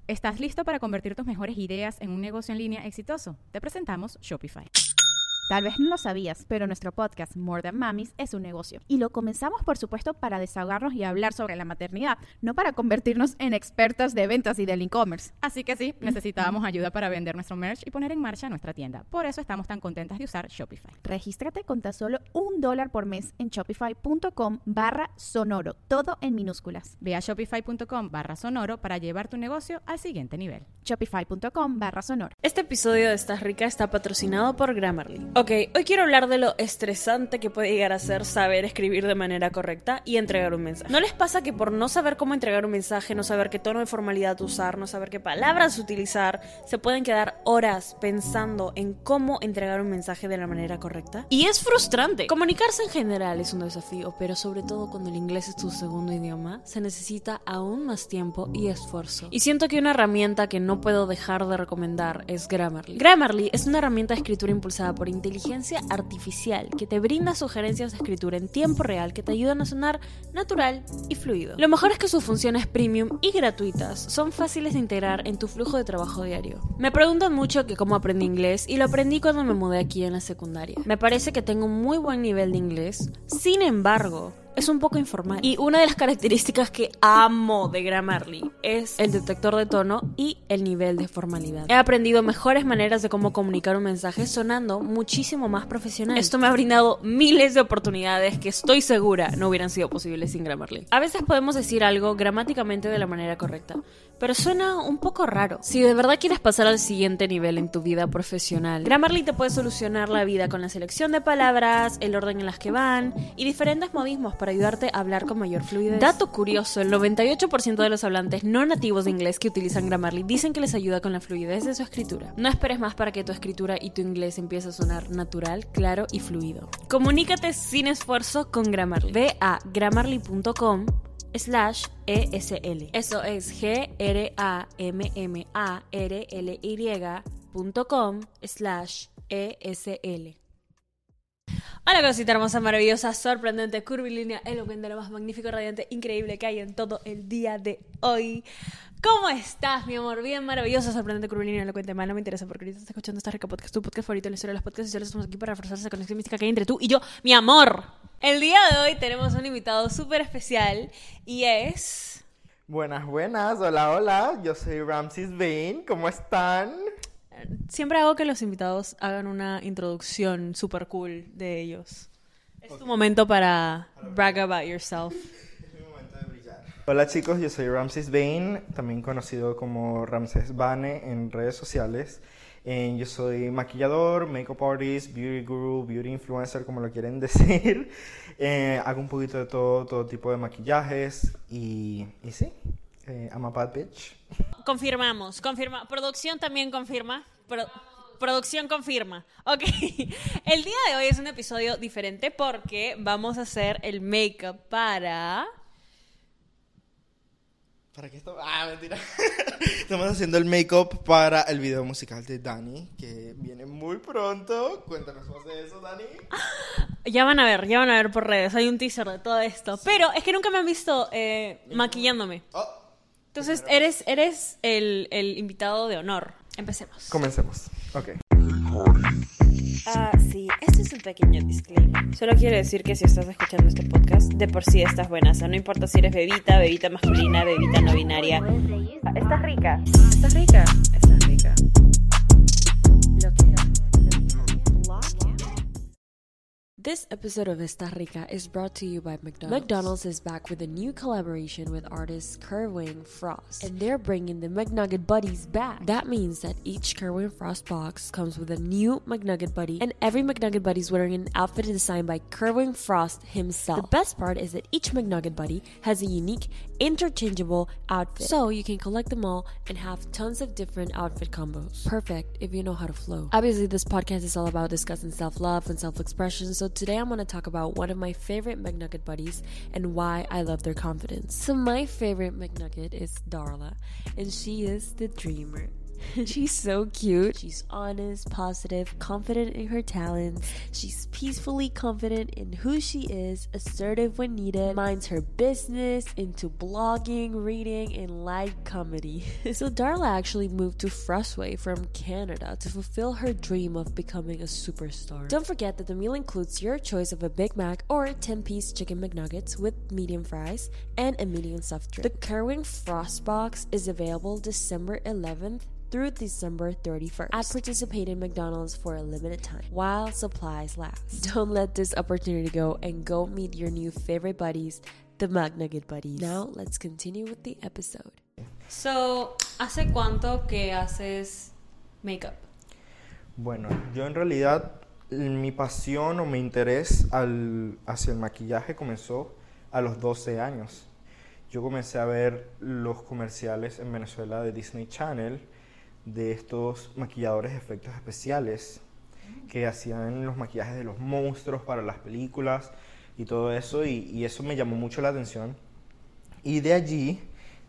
¿Estás listo para convertir tus mejores ideas en un negocio en línea exitoso? Te presentamos Shopify. Tal vez no lo sabías, pero nuestro podcast More Than Mamis es un negocio. Y lo comenzamos, por supuesto, para desahogarnos y hablar sobre la maternidad, no para convertirnos en expertas de ventas y del e-commerce. Así que sí, necesitábamos ayuda para vender nuestro merch y poner en marcha nuestra tienda. Por eso estamos tan contentas de usar Shopify. Regístrate con tan solo $1 por mes en shopify.com/sonoro, todo en minúsculas. Ve a shopify.com/sonoro para llevar tu negocio al siguiente nivel. Shopify.com/sonoro. Este episodio de Estás Rica está patrocinado por Grammarly. Ok, hoy quiero hablar de lo estresante que puede llegar a ser saber escribir de manera correcta y entregar un mensaje. ¿No les pasa que por no saber cómo entregar un mensaje, no saber qué tono de formalidad usar, no saber qué palabras utilizar, se pueden quedar horas pensando en cómo entregar un mensaje de la manera correcta? Y es frustrante. Comunicarse en general es un desafío, pero sobre todo cuando el inglés es tu segundo idioma, se necesita aún más tiempo y esfuerzo. Y siento que una herramienta que no puedo dejar de recomendar es Grammarly. Grammarly es una herramienta de escritura impulsada por inteligencia artificial que te brinda sugerencias de escritura en tiempo real que te ayudan a sonar natural y fluido. Lo mejor es que sus funciones premium y gratuitas son fáciles de integrar en tu flujo de trabajo diario. Me preguntan mucho que cómo aprendí inglés y lo aprendí cuando me mudé aquí en la secundaria. Me parece que tengo un muy buen nivel de inglés, sin embargo, es un poco informal. Y una de las características que amo de Grammarly es el detector de tono y el nivel de formalidad. He aprendido mejores maneras de cómo comunicar un mensaje sonando muchísimo más profesional. Esto me ha brindado miles de oportunidades que estoy segura no hubieran sido posibles sin Grammarly. A veces podemos decir algo gramáticamente de la manera correcta, pero suena un poco raro. Si de verdad quieres pasar al siguiente nivel en tu vida profesional, Grammarly te puede solucionar la vida con la selección de palabras, el orden en las que van y diferentes modismos para ayudarte a hablar con mayor fluidez. Dato curioso, el 98% de los hablantes no nativos de inglés que utilizan Grammarly dicen que les ayuda con la fluidez de su escritura. No esperes más para que tu escritura y tu inglés empiece a sonar natural, claro y fluido. Comunícate sin esfuerzo con Grammarly. Ve a grammarly.com/ESL. Eso es grammarly.com/ESL. Hola cosita hermosa, maravillosa, sorprendente, curvilínea, elocuente, lo más magnífico, radiante, increíble que hay en todo el día de hoy. ¿Cómo estás, mi amor? Bien, maravillosa, sorprendente, curvilínea, elocuente, mal, no me interesa porque ahorita estás escuchando Esta Rica Podcast, tu podcast favorito en la historia de los podcasts y solo estamos aquí para reforzar esa conexión mística que hay entre tú y yo, mi amor. El día de hoy tenemos un invitado súper especial y es... Buenas, hola, yo soy Ramses Bain, ¿cómo están? Siempre hago que los invitados hagan una introducción super cool de ellos. Es tu momento para brag about yourself. Es mi momento de brillar. Hola chicos, yo soy Ramses Bain, también conocido como Ramses Bane en redes sociales. Yo soy maquillador, makeup artist, beauty guru, beauty influencer, como lo quieren decir. Hago un poquito de todo tipo de maquillajes y sí. I'm a bad bitch. Confirma. Producción también confirma. Producción confirma. Ok. El día de hoy es un episodio diferente porque vamos a hacer el make-up para... ¿Para qué estamos? Mentira. Estamos haciendo el make-up para el video musical de Dani, que viene muy pronto. Cuéntanos más de eso, Dani. Ya van a ver por redes. Hay un teaser de todo esto. Pero es que nunca me han visto maquillándome. Entonces, eres el invitado de honor. Empecemos. Comencemos. Ok. Sí, este es un pequeño disclaimer. Solo quiero decir que si estás escuchando este podcast, de por sí estás buena. O sea, no importa si eres bebita masculina, bebita no binaria. ¿Estás rica? ¿Estás rica? Estás rica. This episode of Esta Rica is brought to you by McDonald's. McDonald's is back with a new collaboration with artist Kerwin Frost, and they're bringing the McNugget Buddies back. That means that each Kerwin Frost box comes with a new McNugget Buddy, and every McNugget Buddy is wearing an outfit designed by Kerwin Frost himself. The best part is that each McNugget Buddy has a unique, interchangeable outfit, so you can collect them all and have tons of different outfit combos. Perfect if you know how to flow. Obviously, this podcast is all about discussing self-love and self-expression, so today I'm going to talk about one of my favorite McNugget buddies and why I love their confidence. So my favorite McNugget is Darla, and she is the dreamer. She's so cute. She's honest, positive, confident in her talents. She's peacefully confident in who she is, assertive when needed, minds her business, into blogging, reading, and light comedy. So Darla actually moved to Frostway from Canada to fulfill her dream of becoming a superstar. Don't forget that the meal includes your choice of a Big Mac or 10-piece chicken McNuggets with medium fries and a medium soft drink. The Kerwin Frost Box is available December 11th through December 31st at participating McDonald's for a limited time while supplies last. Don't let this opportunity go and go meet your new favorite buddies, the McNugget Buddies. Now let's continue with the episode. So, ¿hace cuánto que haces makeup? Bueno, yo en realidad mi pasión o mi interés hacia el maquillaje comenzó a los 12 años. Yo comencé a ver los comerciales en Venezuela de Disney Channel de estos maquilladores de efectos especiales que hacían los maquillajes de los monstruos para las películas y todo eso, y eso me llamó mucho la atención. Y de allí,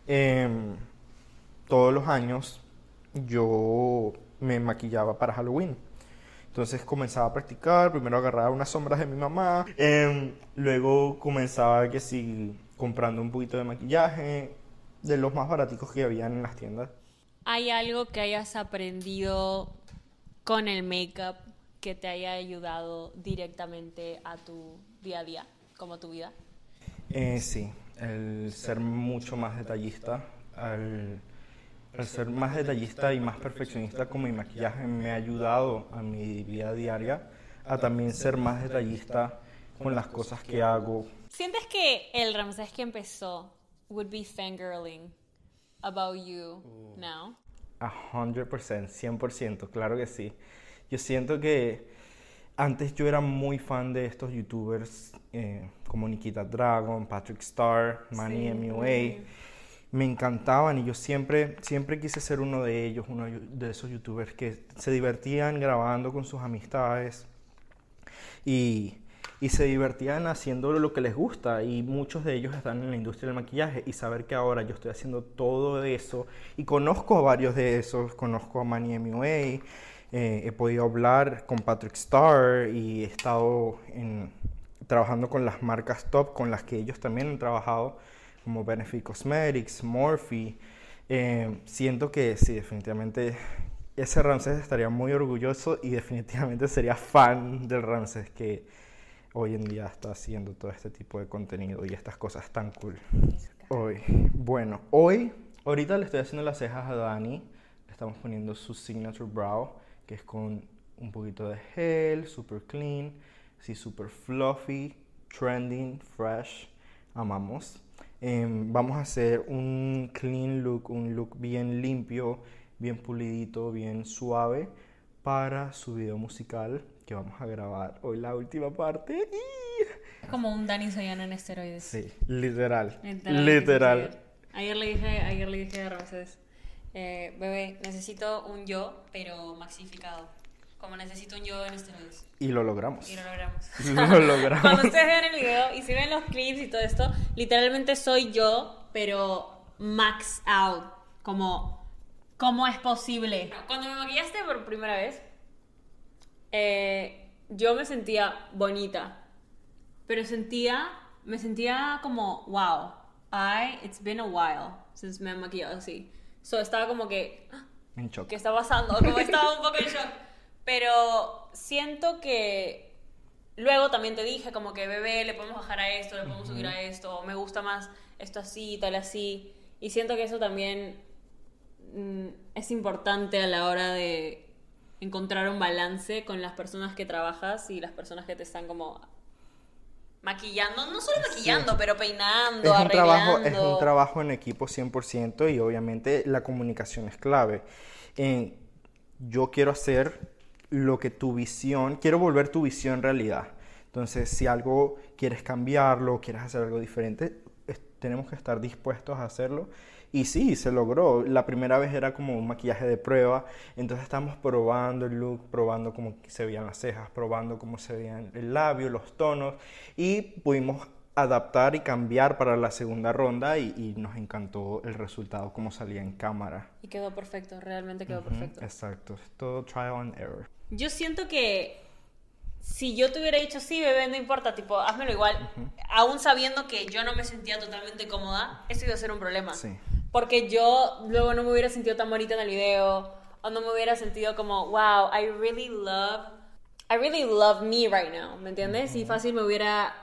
todos los años, yo me maquillaba para Halloween. Entonces comenzaba a practicar, primero agarraba unas sombras de mi mamá, luego comenzaba que sí, comprando un poquito de maquillaje, de los más baraticos que habían en las tiendas. ¿Hay algo que hayas aprendido con el make-up que te haya ayudado directamente a tu día a día, como tu vida? Sí, el ser mucho más detallista, al ser más detallista y más perfeccionista con mi maquillaje me ha ayudado a mi vida diaria a también ser más detallista con las cosas que hago. ¿Sientes que el Ramsés que empezó would be fangirling about you now? 100%, 100%, claro que sí. Yo siento que antes yo era muy fan de estos youtubers como Nikita Dragon, Patrick Star, Manny MUA. Me encantaban y yo siempre quise ser uno de ellos, uno de esos youtubers que se divertían grabando con sus amistades y se divertían haciendo lo que les gusta, y muchos de ellos están en la industria del maquillaje, y saber que ahora yo estoy haciendo todo eso y conozco a varios de esos, conozco a Manny MUA, he podido hablar con Patrick Star y he estado trabajando con las marcas top con las que ellos también han trabajado, como Benefit Cosmetics, Morphe. Siento que sí, definitivamente ese Ramsés estaría muy orgulloso y definitivamente sería fan del Ramsés que hoy en día está haciendo todo este tipo de contenido y estas cosas tan cool. Ahorita le estoy haciendo las cejas a Dani. Le estamos poniendo su signature brow, que es con un poquito de gel, super clean, sí, super fluffy, trending, fresh. Amamos. Vamos a hacer un clean look, un look bien limpio, bien pulidito, bien suave para su video musical que vamos a grabar hoy, la última parte. Como un Dani Soyana en esteroides. Sí, literal. Ayer le dije a Ramsés, bebé, necesito un yo, pero maxificado. Como necesito un yo en esteroides. Y lo logramos. Lo logramos. Cuando ustedes vean el video y si ven los clips y todo esto, literalmente soy yo, pero max out. Como, ¿cómo es posible? Cuando me maquillaste por primera vez, yo me sentía bonita, pero me sentía como, wow, it's been a while since me he maquillado así. So estaba como que, en shock. ¿Qué está pasando? Como estaba un poco en shock. Pero siento que luego también te dije como que, bebé, le podemos bajar a esto, le podemos subir a esto, o me gusta más esto así, tal así. Y siento que eso también es importante a la hora de encontrar un balance con las personas que trabajas y las personas que te están como maquillando, no solo maquillando, sí, pero peinando, arreglando. Es un trabajo en equipo 100%, y obviamente la comunicación es clave. Yo quiero hacer lo que quiero volver tu visión realidad. Entonces, si algo quieres cambiarlo, quieres hacer algo diferente, tenemos que estar dispuestos a hacerlo. Y sí, se logró. La primera vez era como un maquillaje de prueba, entonces estábamos probando el look, probando cómo se veían las cejas, probando cómo se veían el labio, los tonos, y pudimos adaptar y cambiar para la segunda ronda y nos encantó el resultado, cómo salía en cámara. Y quedó perfecto, realmente quedó perfecto. Exacto, es todo trial and error. Yo siento que si yo te hubiera dicho, sí, bebé, no importa, tipo, házmelo igual, aún sabiendo que yo no me sentía totalmente cómoda, eso iba a ser un problema. Sí. Porque yo luego no me hubiera sentido tan bonita en el video, o no me hubiera sentido como, wow, I really love me right now, ¿me entiendes? Y fácil me hubiera...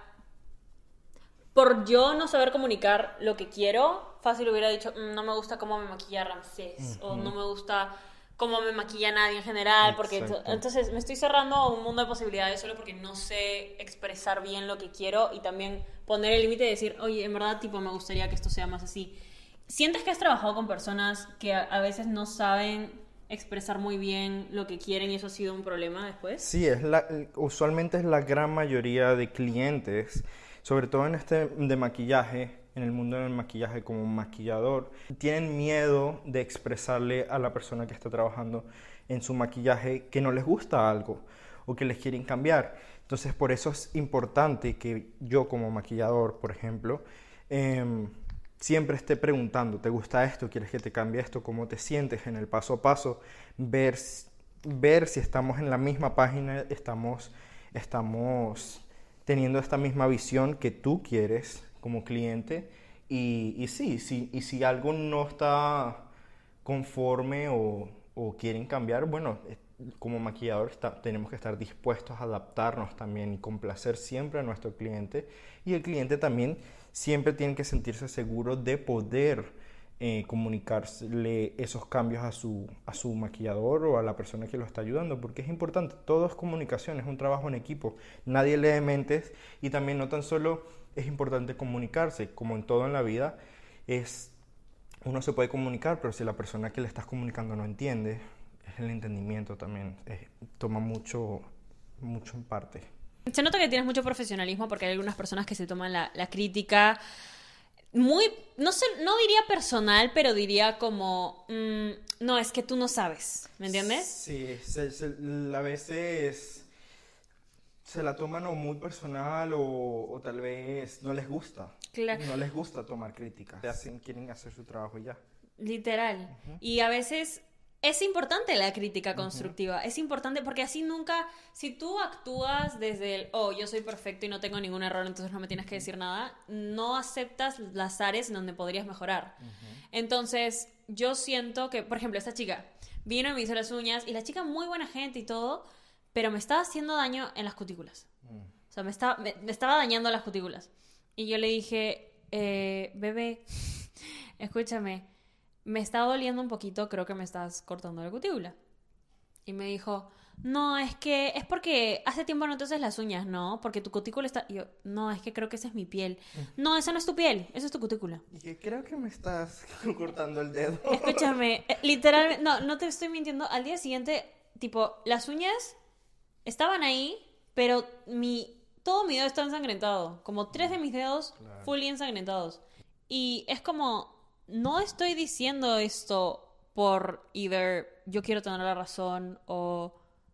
Por yo no saber comunicar lo que quiero, fácil hubiera dicho, no me gusta cómo me maquilla Ramsés, o no me gusta cómo me maquilla nadie en general, porque entonces me estoy cerrando a un mundo de posibilidades solo porque no sé expresar bien lo que quiero y también poner el límite y decir, oye, en verdad, tipo, me gustaría que esto sea más así. ¿Sientes que has trabajado con personas que a veces no saben expresar muy bien lo que quieren y eso ha sido un problema después? Sí, usualmente es la gran mayoría de clientes, sobre todo en de maquillaje, en el mundo del maquillaje como maquillador, tienen miedo de expresarle a la persona que está trabajando en su maquillaje que no les gusta algo o que les quieren cambiar. Entonces, por eso es importante que yo como maquillador, por ejemplo, siempre esté preguntando, ¿te gusta esto? ¿Quieres que te cambie esto? ¿Cómo te sientes en el paso a paso? Ver si estamos en la misma página, estamos teniendo esta misma visión que tú quieres como cliente y si algo no está conforme o quieren cambiar, bueno, como maquillador tenemos que estar dispuestos a adaptarnos también y complacer siempre a nuestro cliente, y el cliente también siempre tiene que sentirse seguro de poder comunicarle esos cambios a su maquillador o a la persona que lo está ayudando, porque es importante, todo es comunicación, es un trabajo en equipo, nadie lee mentes, y también no tan solo es importante comunicarse, como en todo en la vida, uno se puede comunicar, pero si la persona que le estás comunicando no entiende, es el entendimiento también, toma mucho en parte. Se nota que tienes mucho profesionalismo porque hay algunas personas que se toman la crítica muy, no sé, no diría personal, pero diría como, no, es que tú no sabes, ¿me entiendes? Sí, a veces se la toman o muy personal o tal vez no les gusta. Claro. No les gusta tomar críticas. Quieren hacer su trabajo y ya. Literal. Y a veces es importante la crítica constructiva. Es importante porque así nunca, si tú actúas desde el, yo soy perfecto y no tengo ningún error, entonces no me tienes que decir nada, no aceptas las áreas en donde podrías mejorar. Entonces, yo siento que, por ejemplo, esta chica vino y me hizo las uñas y la chica muy buena gente y todo, pero me estaba haciendo daño en las cutículas. O sea, me estaba dañando las cutículas. Y yo le dije, bebé, escúchame, me está doliendo un poquito, creo que me estás cortando la cutícula. Y me dijo, no, es porque hace tiempo no te haces las uñas, ¿no? Porque tu cutícula está... Y yo, no, es que creo que esa es mi piel. No, esa no es tu piel, esa es tu cutícula. Y que creo que me estás cortando el dedo. Escúchame, literalmente, no te estoy mintiendo. Al día siguiente, tipo, las uñas estaban ahí, pero todo mi dedo está ensangrentado. Como 3 de mis dedos fully ensangrentados. Y es como... No estoy diciendo esto por yo quiero tener la razón o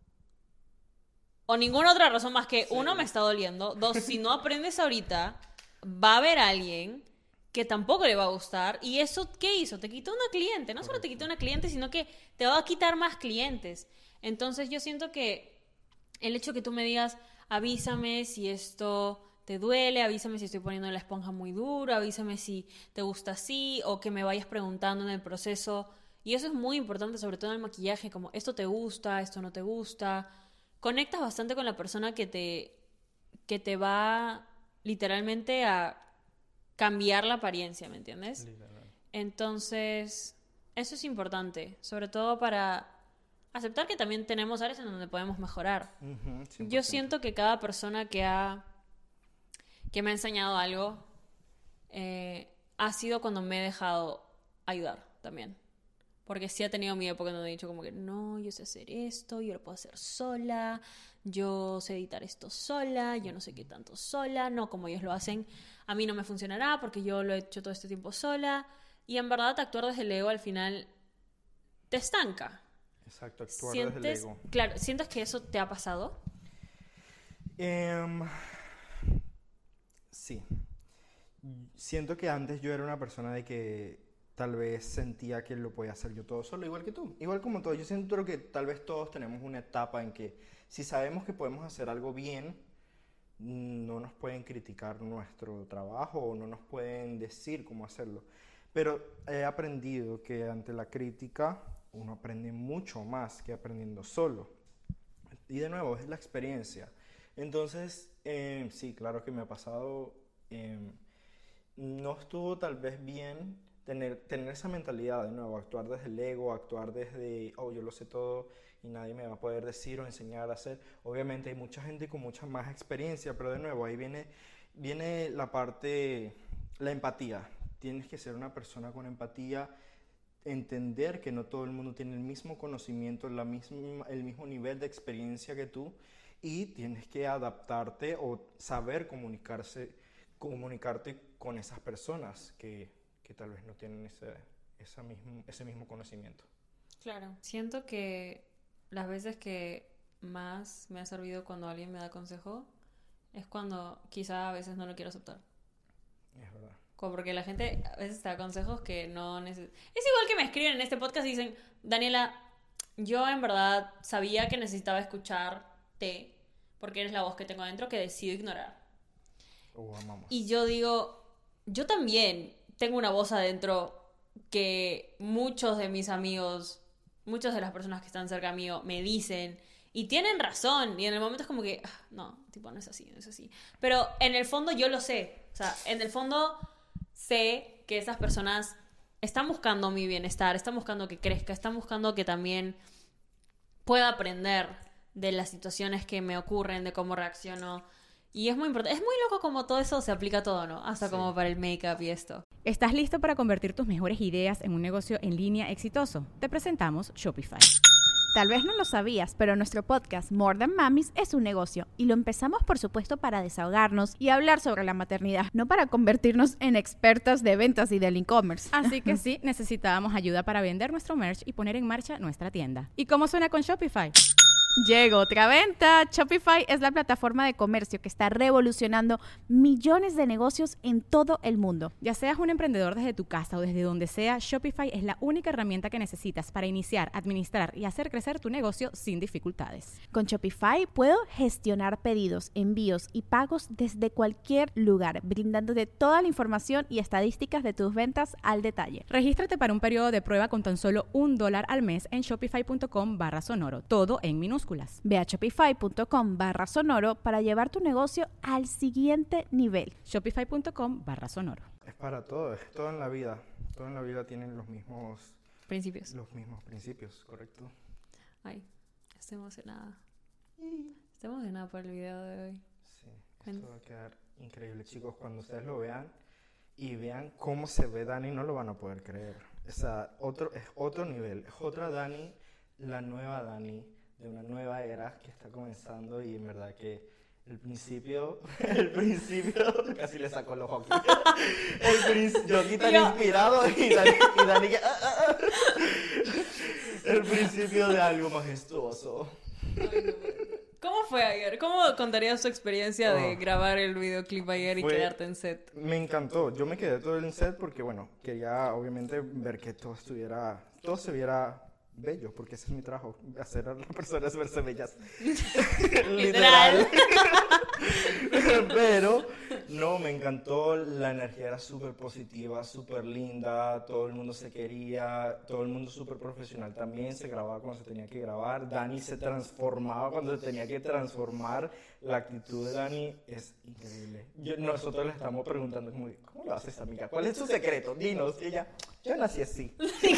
ninguna otra razón más que, uno, me está doliendo, 2, si no aprendes ahorita, va a haber alguien que tampoco le va a gustar, y eso, ¿qué hizo? Te quitó una cliente, no solo te quitó una cliente, sino que te va a quitar más clientes. Entonces yo siento que el hecho que tú me digas, avísame si esto... te duele, avísame si estoy poniendo la esponja muy dura, avísame si te gusta así, o que me vayas preguntando en el proceso. Y eso es muy importante, sobre todo en el maquillaje, como esto te gusta, esto no te gusta. Conectas bastante con la persona que te va literalmente a cambiar la apariencia, ¿me entiendes? Literal. Entonces, eso es importante, sobre todo para aceptar que también tenemos áreas en donde podemos mejorar. Yo siento que cada persona que me ha enseñado algo, ha sido cuando me he dejado ayudar también. Porque sí ha tenido mi época donde he dicho como que no, yo sé hacer esto, yo lo puedo hacer sola, yo sé editar esto sola, yo no sé qué tanto sola, no como ellos lo hacen, a mí no me funcionará porque yo lo he hecho todo este tiempo sola. Y en verdad actuar desde el ego al final te estanca. Exacto, actuar desde el ego. Claro, ¿sientes que eso te ha pasado? Sí, siento que antes yo era una persona de que tal vez sentía que lo podía hacer yo todo solo, igual que tú, igual como todos. Yo siento que tal vez todos tenemos una etapa en que si sabemos que podemos hacer algo bien, no nos pueden criticar nuestro trabajo o no nos pueden decir cómo hacerlo. Pero he aprendido que ante la crítica uno aprende mucho más que aprendiendo solo. Y de nuevo, es la experiencia. Entonces, sí, claro que me ha pasado, no estuvo tal vez bien tener esa mentalidad de nuevo, actuar desde el ego, actuar desde, oh, yo lo sé todo y nadie me va a poder decir o enseñar a hacer. Obviamente hay mucha gente con mucha más experiencia, pero de nuevo ahí viene la parte, la empatía. Tienes que ser una persona con empatía, entender que no todo el mundo tiene el mismo conocimiento, el mismo nivel de experiencia que tú, y tienes que adaptarte o saber comunicarte con esas personas que tal vez no tienen ese mismo conocimiento. Claro. Siento que las veces que más me ha servido cuando alguien me da consejo es cuando quizá a veces no lo quiero aceptar. Es verdad. Como porque la gente a veces te da consejos que no necesitan. Es igual que me escriben en este podcast y dicen, Daniela, yo en verdad sabía que necesitaba escucharte porque eres la voz que tengo adentro que decido ignorar. Amamos. Y yo digo, yo también tengo una voz adentro que muchos de mis amigos, muchas de las personas que están cerca mío me dicen y tienen razón. Y en el momento es como que, no, tipo, no es así, no es así. Pero en el fondo yo lo sé. O sea, en el fondo sé que esas personas están buscando mi bienestar, están buscando que crezca, están buscando que también pueda aprender de las situaciones que me ocurren, de cómo reacciono. Y es muy importante. Es muy loco como todo eso se aplica a todo, ¿no? Hasta como para el make-up y esto. ¿Estás listo para convertir tus mejores ideas en un negocio en línea exitoso? Te presentamos Shopify. Tal vez no lo sabías, pero nuestro podcast More Than Mamis es un negocio y lo empezamos por supuesto para desahogarnos y hablar sobre la maternidad, no para convertirnos en expertas de ventas y del e-commerce. Así que sí, necesitábamos ayuda para vender nuestro merch y poner en marcha nuestra tienda. ¿Y cómo suena con Shopify? Llegó otra venta. Shopify es la plataforma de comercio que está revolucionando millones de negocios en todo el mundo. Ya seas un emprendedor desde tu casa o desde donde sea, Shopify es la única herramienta que necesitas para iniciar, administrar y hacer crecer tu negocio sin dificultades. Con Shopify puedo gestionar pedidos, envíos y pagos desde cualquier lugar, brindándote toda la información y estadísticas de tus ventas al detalle. Regístrate para un periodo de prueba con tan solo $1 al mes en shopify.com/sonoro, todo en minúsculas. Ve a shopify.com/sonoro para llevar tu negocio al siguiente nivel. Shopify.com/sonoro. Es para todo, es todo en la vida. Todo en la vida tienen los mismos principios. Los mismos principios, correcto. Ay, estoy emocionada. Estoy emocionada por el video de hoy. Sí, esto va a quedar increíble, chicos. Cuando ustedes lo vean y vean cómo se ve Dani, no lo van a poder creer. Es otro nivel, es otra Dani, la nueva Dani, de una nueva era que está comenzando, y en verdad que el principio casi le sacó los ojos aquí. Yo aquí tan inspirado y Dani que, el principio de algo majestuoso. ¿Cómo fue ayer? ¿Cómo contarías tu experiencia de grabar el videoclip ayer y quedarte en set? Me encantó. Yo me quedé todo en set porque, bueno, quería obviamente ver que todo se viera bello, porque ese es mi trabajo, hacer a las personas verse bellas. Literal. Pero no, me encantó, la energía era súper positiva, súper linda, todo el mundo se quería, todo el mundo súper profesional también, se grababa cuando se tenía que grabar, Dani se transformaba cuando se tenía que transformar, la actitud de Dani es increíble. Nosotros le estamos preguntando, ¿cómo lo haces, amiga? ¿Cuál es tu secreto? Dinos. Y ella, yo nací así.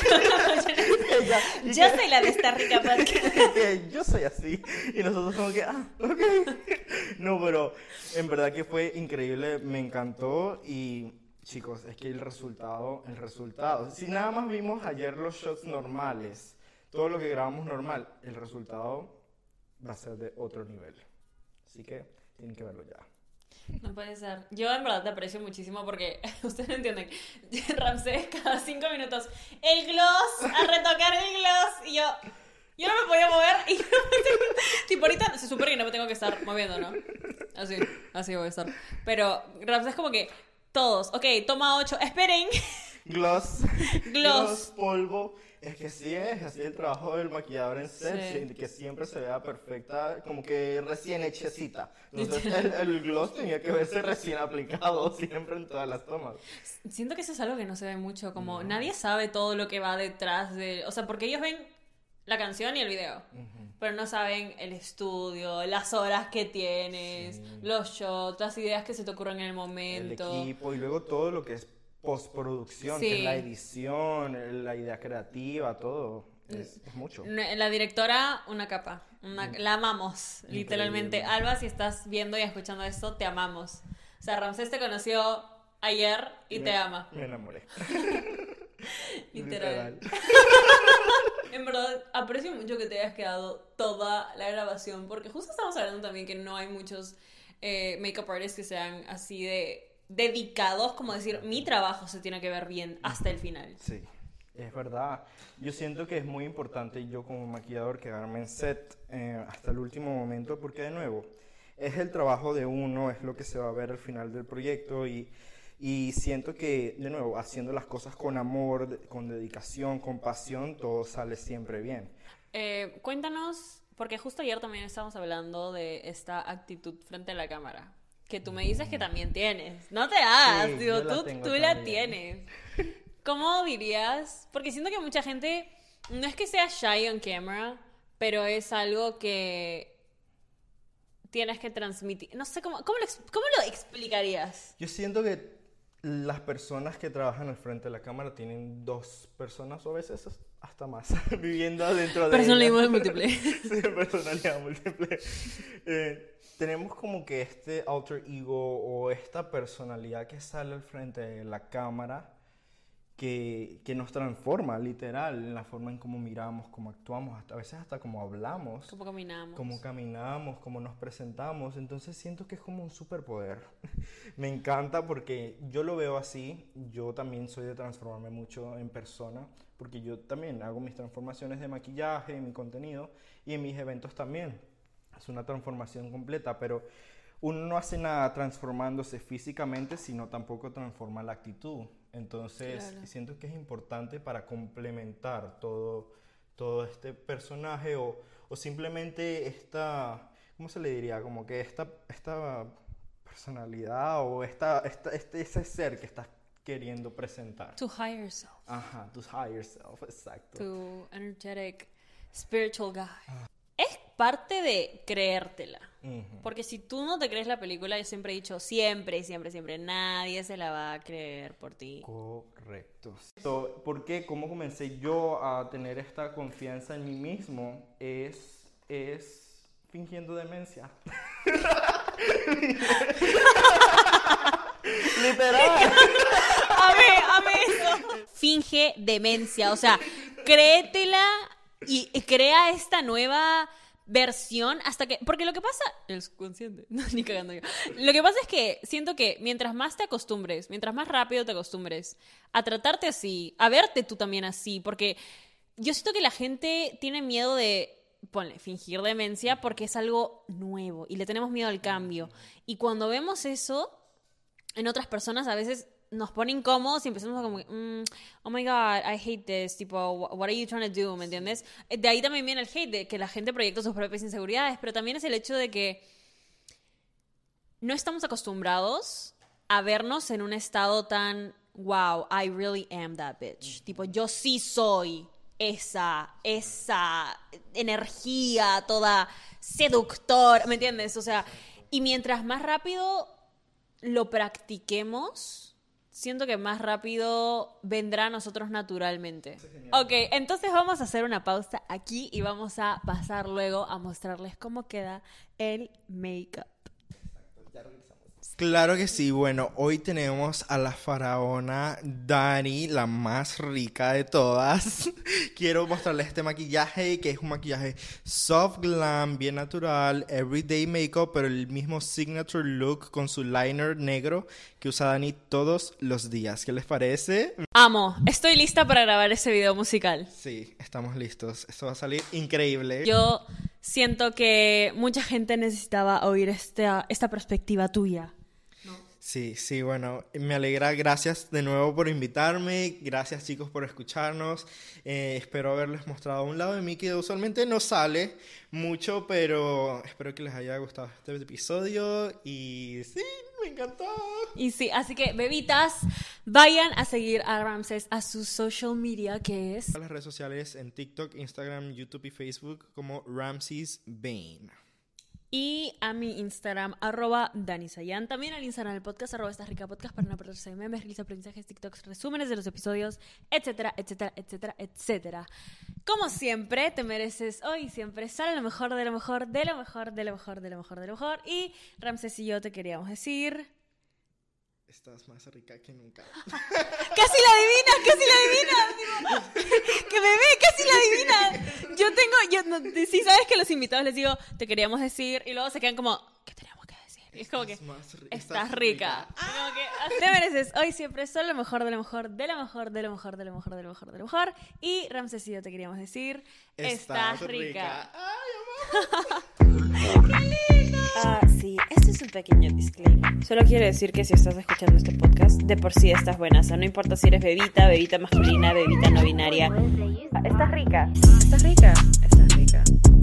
Yo soy la de esta rica podcast. Yo soy así. Y nosotros como que, ok. No, pero en verdad que fue increíble, me encantó. Y chicos, es que el resultado, si nada más vimos ayer los shots normales, todo lo que grabamos normal, el resultado va a ser de otro nivel. Así que tienen que verlo ya. No puede ser. Yo en verdad te aprecio muchísimo porque ustedes no entienden. Ramsés cada 5 minutos, el gloss, a retocar el gloss. Y yo no me podía mover. Y tipo, ahorita se supone que no me tengo que estar moviendo, ¿no? Así voy a estar. Pero Ramsés como que Todos. Ok, toma 8. Esperen. Gloss. Gloss. Polvo. Es que sí es, así el trabajo del maquillador en set, Sí. que siempre se vea perfecta, como que recién hechecita. Entonces el gloss tenía que verse recién aplicado siempre en todas las tomas. Siento que eso es algo que no se ve mucho, como nadie sabe todo lo que va detrás de... O sea, porque ellos ven la canción y el video, pero no saben el estudio, las horas que tienes, los shots, las ideas que se te ocurren en el El momento. equipo y luego todo lo que es postproducción, que Sí. es la edición, la idea creativa, todo. Es mucho. La directora, una capa. La amamos, literalmente. Increíble. Alba, si estás viendo y escuchando esto, te amamos. O sea, Ramsés te conoció ayer y te ama. Me enamoré. Literal. En verdad, aprecio mucho que te hayas quedado toda la grabación, porque justo estamos hablando también que no hay muchos makeup artists que sean así de dedicados, como decir, mi trabajo se tiene que ver bien hasta el final. Sí, es verdad. Yo siento que es muy importante yo como maquillador quedarme en set hasta el último momento porque de nuevo, es el trabajo de uno, es lo que se va a ver al final del proyecto y siento que, de nuevo, haciendo las cosas con amor, con dedicación, con pasión, todo sale siempre bien. Cuéntanos, porque justo ayer también estábamos hablando de esta actitud frente a la cámara, que tú me dices que también tienes. No te hagas, Sí, digo, yo la tú tengo la también. tienes. ¿Cómo dirías? Porque siento que mucha gente, no es que sea shy on camera, pero es algo que tienes que transmitir. No sé, ¿cómo lo explicarías? Yo siento que las personas que trabajan al frente de la cámara tienen 2 personas o a veces hasta más viviendo dentro de Personalismo ellas. múltiple. Sí, personalidad múltiple. Tenemos como que este alter ego o esta personalidad que sale al frente de la cámara que nos transforma literal en la forma en cómo miramos, cómo actuamos, a veces hasta cómo hablamos. ¿Cómo caminamos? Cómo caminamos, cómo nos presentamos, entonces siento que es como un superpoder. Me encanta porque yo lo veo así, yo también soy de transformarme mucho en persona, porque yo también hago mis transformaciones de maquillaje, en mi contenido y en mis eventos también. Es una transformación completa, pero uno no hace nada transformándose físicamente, sino tampoco transforma la actitud. Entonces, Claro. siento que es importante para complementar todo este personaje o simplemente esta, ¿cómo se le diría? Como que esta personalidad o ese ser que estás queriendo presentar. To higher self. Ajá, tu higher self, exacto. Tu energetic spiritual guy. Es parte de creértela. Ujú. Porque si tú no te crees la película, yo siempre he dicho, siempre, nadie se la va a creer por ti. Correcto. ¿Por qué? ¿Cómo comencé yo a tener esta confianza en mí mismo? Es fingiendo demencia. Literal. Amé eso. Finge demencia, o sea, créetela y crea esta nueva versión hasta que... Porque lo que pasa... El subconsciente. No, ni cagando yo. Lo que pasa es que siento que mientras más te acostumbres, mientras más rápido te acostumbres a tratarte así, a verte tú también así, porque yo siento que la gente tiene miedo de... Ponle, fingir demencia porque es algo nuevo y le tenemos miedo al cambio. Y cuando vemos eso en otras personas a veces nos pone incómodos y empezamos a como, oh my God, I hate this, tipo, what are you trying to do, ¿me entiendes? De ahí también viene el hate, de que la gente proyecta sus propias inseguridades, pero también es el hecho de que no estamos acostumbrados a vernos en un estado tan, wow, I really am that bitch. Tipo, yo sí soy esa energía toda seductora, ¿me entiendes? O sea, y mientras más rápido lo practiquemos, siento que más rápido vendrá a nosotros naturalmente. Ok, entonces vamos a hacer una pausa aquí y vamos a pasar luego a mostrarles cómo queda el make-up. Claro que sí. Bueno, hoy tenemos a la faraona Dani, la más rica de todas. Quiero mostrarles este maquillaje, que es un maquillaje soft glam, bien natural, everyday makeup, pero el mismo signature look con su liner negro que usa Dani todos los días. ¿Qué les parece? Amo, estoy lista para grabar ese video musical. Sí, estamos listos. Esto va a salir increíble. Yo siento que mucha gente necesitaba oír esta perspectiva tuya. Sí, bueno, me alegra, gracias de nuevo por invitarme, gracias chicos por escucharnos, espero haberles mostrado un lado de mí que usualmente no sale mucho, pero espero que les haya gustado este episodio y sí, me encantó. Y sí, así que bebitas, vayan a seguir a Ramses a su social media, que es... A las redes sociales en TikTok, Instagram, YouTube y Facebook como Ramses Bain. Y a mi Instagram, @DaniSayan. También al Instagram del podcast, @estasricapodcast, para no perderse de memes, reels, aprendizajes, TikToks, resúmenes de los episodios, etcétera, etcétera, etcétera, etcétera. Como siempre, te mereces hoy siempre sale lo mejor de lo mejor, de lo mejor, de lo mejor, de lo mejor, de lo mejor. Y Ramses y yo te queríamos decir... Estás más rica que nunca. ¡Casi la adivinas! ¡Que bebé, casi la adivinas! Sí, sabes que los invitados les digo, te queríamos decir, y luego se quedan como, ¿qué tenemos que decir? Y es como que, estás rica. Y como que, te mereces hoy siempre solo lo mejor de lo mejor, de lo mejor, de lo mejor, de lo mejor, de lo mejor, de lo mejor. Y Ramses y yo te queríamos decir, estás rica. ¡Ay, ¡Qué lindo! Sí, este es un pequeño disclaimer. Solo quiero decir que si estás escuchando este podcast, de por sí estás buena. O sea, no importa si eres bebita, bebita masculina, bebita no binaria. Estás rica. Estás rica. Estás rica.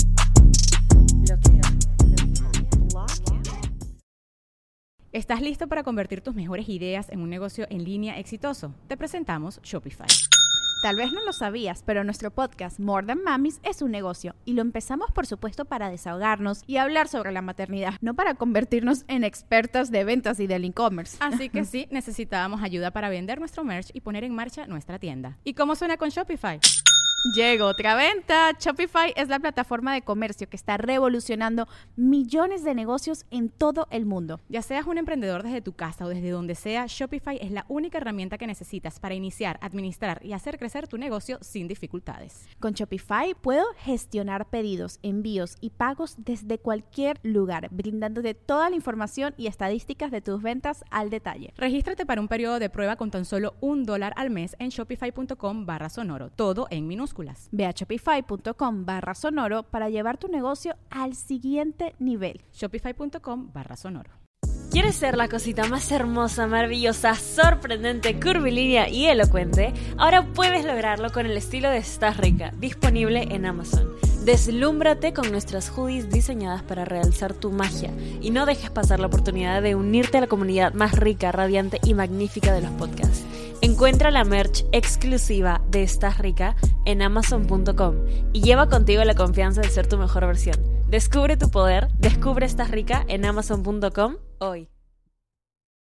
¿Estás listo para convertir tus mejores ideas en un negocio en línea exitoso? Te presentamos Shopify. Tal vez no lo sabías, pero nuestro podcast More Than Mamis es un negocio y lo empezamos por supuesto para desahogarnos y hablar sobre la maternidad, no para convertirnos en expertas de ventas y del e-commerce. Así que sí, necesitábamos ayuda para vender nuestro merch y poner en marcha nuestra tienda. ¿Y cómo suena con Shopify? Llegó otra venta. Shopify es la plataforma de comercio que está revolucionando millones de negocios en todo el mundo. Ya seas un emprendedor desde tu casa o desde donde sea, Shopify es la única herramienta que necesitas para iniciar, administrar y hacer crecer tu negocio sin dificultades. Con Shopify puedo gestionar pedidos, envíos y pagos desde cualquier lugar, brindándote toda la información y estadísticas de tus ventas al detalle. Regístrate para un periodo de prueba con tan solo $1 al mes en shopify.com/sonoro, todo en minúsculas. Ve a shopify.com/sonoro para llevar tu negocio al siguiente nivel. Shopify.com/sonoro. ¿Quieres ser la cosita más hermosa, maravillosa, sorprendente, curvilínea y elocuente? Ahora puedes lograrlo con el estilo de Estás Rica, disponible en Amazon. Deslúmbrate con nuestras hoodies diseñadas para realzar tu magia y no dejes pasar la oportunidad de unirte a la comunidad más rica, radiante y magnífica de los podcasts. Encuentra la merch exclusiva de Estás Rica en Amazon.com y lleva contigo la confianza de ser tu mejor versión. Descubre tu poder, descubre Estás Rica en Amazon.com hoy.